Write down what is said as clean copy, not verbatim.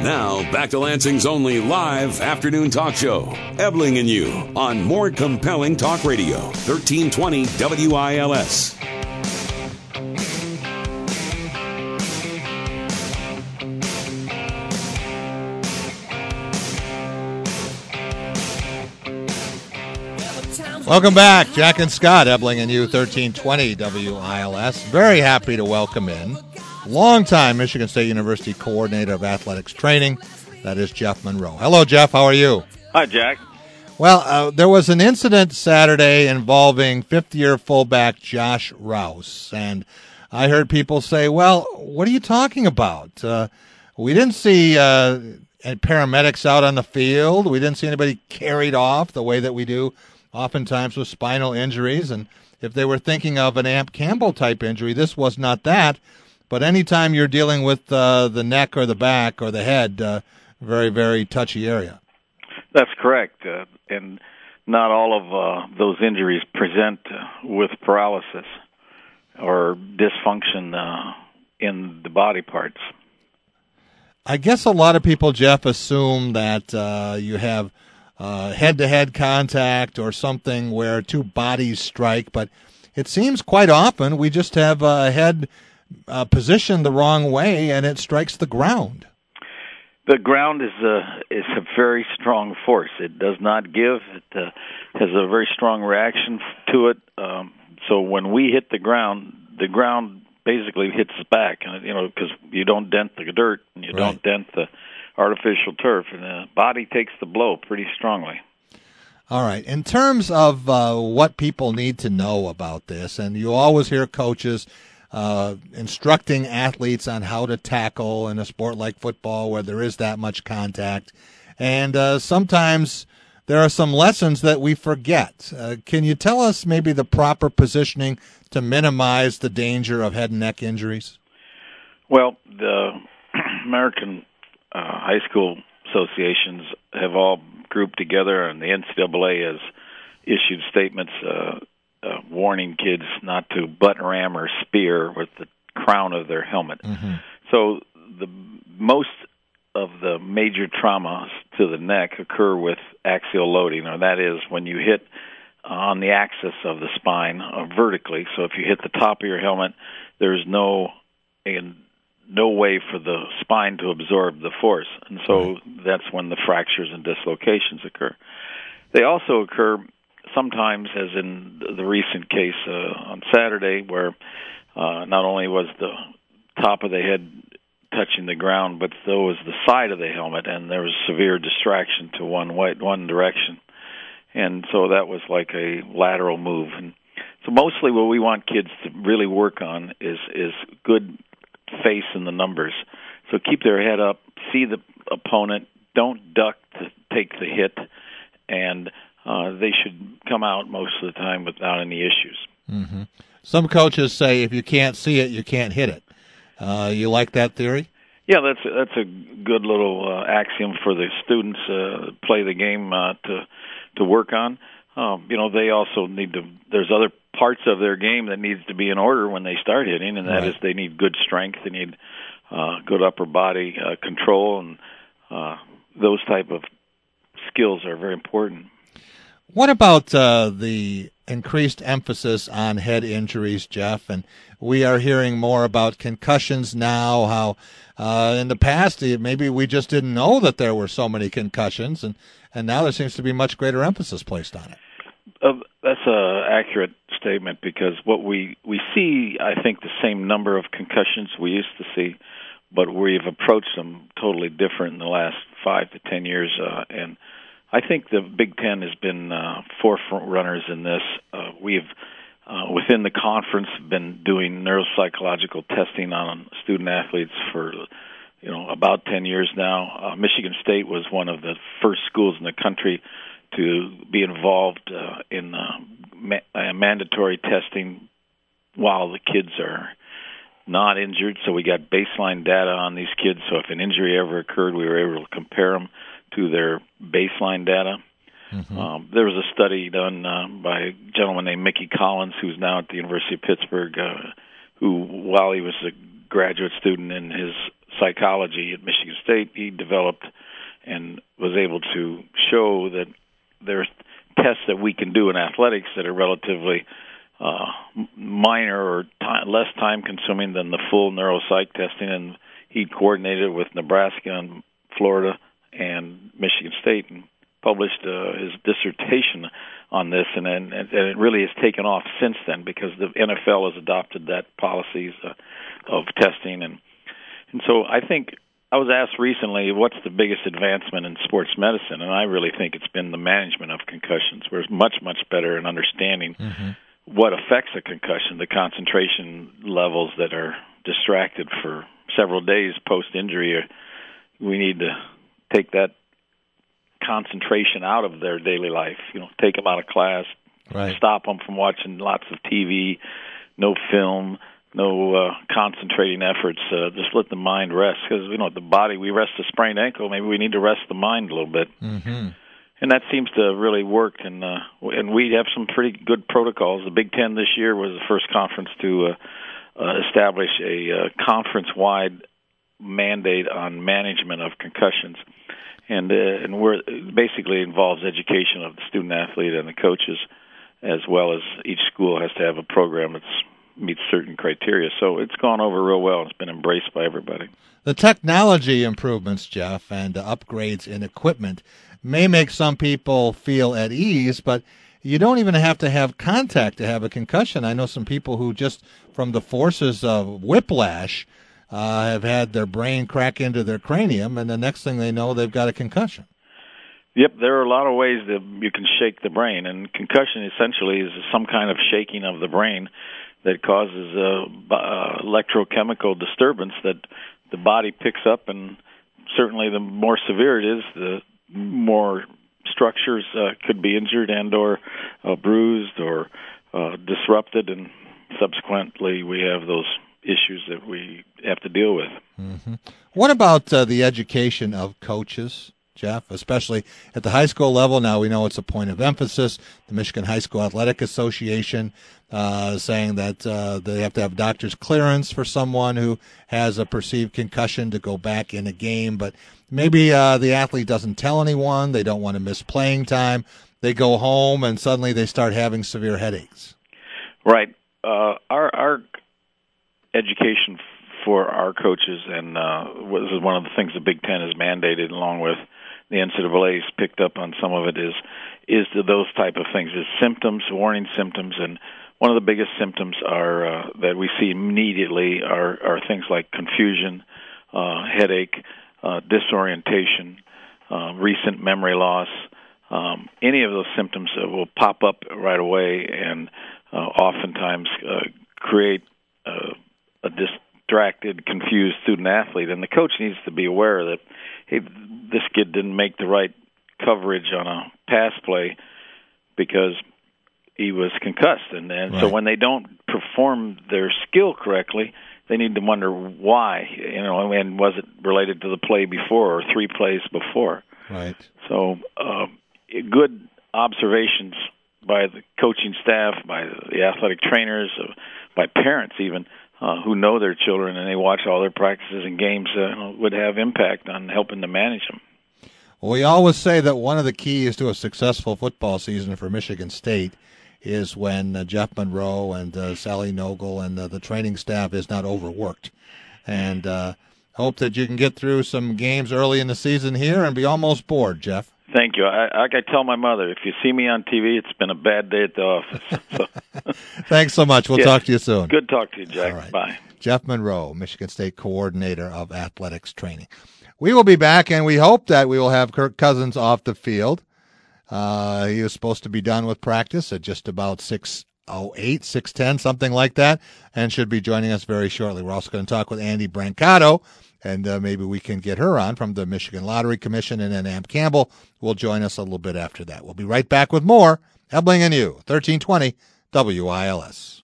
Now, back to Lansing's only live afternoon talk show, Ebling and You, on More Compelling Talk Radio, 1320 WILS. Welcome back. Jack and Scott, Ebling and You, 1320 WILS. Very happy to welcome in longtime Michigan State University Coordinator of Athletics Training. That is Jeff Monroe. Hello, Jeff. How are you? Hi, Jack. Well, there was an incident Saturday involving fifth-year fullback Josh Rouse. And I heard people say, well, what are you talking about? We didn't see paramedics out on the field. We didn't see anybody carried off the way that we do oftentimes with spinal injuries. And if they were thinking of an Amp Campbell-type injury, this was not that. But anytime you're dealing with the neck or the back or the head, very, very touchy area. That's correct. And not all of those injuries present with paralysis or dysfunction in the body parts. I guess a lot of people, Jeff, assume that you have head-to-head contact or something where two bodies strike, but it seems quite often we just have a head positioned the wrong way, and it strikes the ground. The ground is a very strong force. It does not give. It has a very strong reaction to it. So when we hit the ground basically hits us back, because you don't dent the dirt and you don't dent the artificial turf, and the body takes the blow pretty strongly. All right. In terms of what people need to know about this, and you always hear coaches instructing athletes on how to tackle in a sport like football where there is that much contact. And sometimes there are some lessons that we forget. Can you tell us maybe the proper positioning to minimize the danger of head and neck injuries? Well, the American high school associations have all grouped together, and the NCAA has issued statements warning kids not to butt ram or spear with the crown of their helmet. Mm-hmm. So most of the major traumas to the neck occur with axial loading, or that is when you hit on the axis of the spine vertically. So if you hit the top of your helmet, there's no way for the spine to absorb the force, and so that's when the fractures and dislocations occur. They also occur sometimes, as in the recent case on Saturday, where not only was the top of the head touching the ground, but so was the side of the helmet, and there was severe distraction to one direction. And so that was like a lateral move. And so mostly what we want kids to really work on is good face in the numbers. So keep their head up, see the opponent, don't duck to take the hit, and they should come out most of the time without any issues. Mm-hmm. Some coaches say if you can't see it, you can't hit it. You like that theory? Yeah, that's a good little axiom for the students play the game to work on. They also need to. There's other parts of their game that needs to be in order when they start hitting, and that is they need good strength, they need good upper body control, and those type of skills are very important. What about the increased emphasis on head injuries, Jeff? And we are hearing more about concussions now, how in the past maybe we just didn't know that there were so many concussions, and now there seems to be much greater emphasis placed on it. That's an accurate statement, because what we see, I think, the same number of concussions we used to see, but we've approached them totally different in the last 5 to 10 years, and I think the Big Ten has been forefront runners in this. We've, within the conference, been doing neuropsychological testing on student athletes for, about 10 years now. Michigan State was one of the first schools in the country to be involved in mandatory testing while the kids are not injured. So we got baseline data on these kids. So if an injury ever occurred, we were able to compare them to their baseline data. Mm-hmm. There was a study done by a gentleman named Mickey Collins, who's now at the University of Pittsburgh, who, while he was a graduate student in his psychology at Michigan State, he developed and was able to show that there's tests that we can do in athletics that are relatively minor or less time-consuming than the full neuropsych testing, and he coordinated with Nebraska and Florida and Michigan State and published his dissertation on this, and it really has taken off since then because the NFL has adopted that policies of testing, and so I think I was asked recently what's the biggest advancement in sports medicine, and I really think it's been the management of concussions. We're much better in understanding what affects a concussion, the concentration levels that are distracted for several days post-injury. We need to take that concentration out of their daily life, take them out of class, stop them from watching lots of TV, no film, no concentrating efforts, just let the mind rest, because the body, we rest a sprained ankle, maybe we need to rest the mind a little bit. And that seems to really work, and we have some pretty good protocols. The Big Ten this year was the first conference to establish a conference-wide mandate on management of concussions, and we're basically involves education of the student athlete and the coaches, as well as each school has to have a program that meets certain criteria. So it's gone over real well. It's been embraced by everybody. The technology improvements, Jeff, and upgrades in equipment may make some people feel at ease, but you don't even have to have contact to have a concussion. I know some people who just from the forces of whiplash have had their brain crack into their cranium, and the next thing they know, they've got a concussion. Yep, there are a lot of ways that you can shake the brain, and concussion essentially is some kind of shaking of the brain that causes electrochemical disturbance that the body picks up, and certainly the more severe it is, the more structures could be injured and or bruised or disrupted, and subsequently we have those issues that we have to deal with. What about the education of coaches, Jeff, especially at the high school level? Now we know it's a point of emphasis. The Michigan High School Athletic Association saying that they have to have doctor's clearance for someone who has a perceived concussion to go back in a game, but maybe the athlete doesn't tell anyone. They don't want to miss playing time. They go home and suddenly they start having severe headaches. Right. Our education for our coaches, and this is one of the things the Big Ten has mandated, along with the NCAA's picked up on some of it, is to those type of things, is symptoms, warning symptoms, and one of the biggest symptoms are that we see immediately are things like confusion, headache, disorientation, recent memory loss. Any of those symptoms will pop up right away and oftentimes create a distracted, confused student athlete. And the coach needs to be aware that, hey, this kid didn't make the right coverage on a pass play because he was concussed. And so when they don't perform their skill correctly, they need to wonder why, and was it related to the play before or 3 plays before? Right. So good observations by the coaching staff, by the athletic trainers, by parents even, who know their children and they watch all their practices and games would have impact on helping to manage them. Well, we always say that one of the keys to a successful football season for Michigan State is when Jeff Monroe and Sally Nogle and the training staff is not overworked. And hope that you can get through some games early in the season here and be almost bored, Jeff. Thank you. I tell my mother, if you see me on TV, it's been a bad day at the office. So. Thanks so much. We'll talk to you soon. Good talk to you, Jack. All right. Bye. Jeff Monroe, Michigan State Coordinator of Athletics Training. We will be back, and we hope that we will have Kirk Cousins off the field. He was supposed to be done with practice at just about 6:08, 6:10, something like that, and should be joining us very shortly. We're also going to talk with Andy Brancato, and maybe we can get her on from the Michigan Lottery Commission, and then Amp Campbell will join us a little bit after that. We'll be right back with more Ebling and You, 1320 WILS.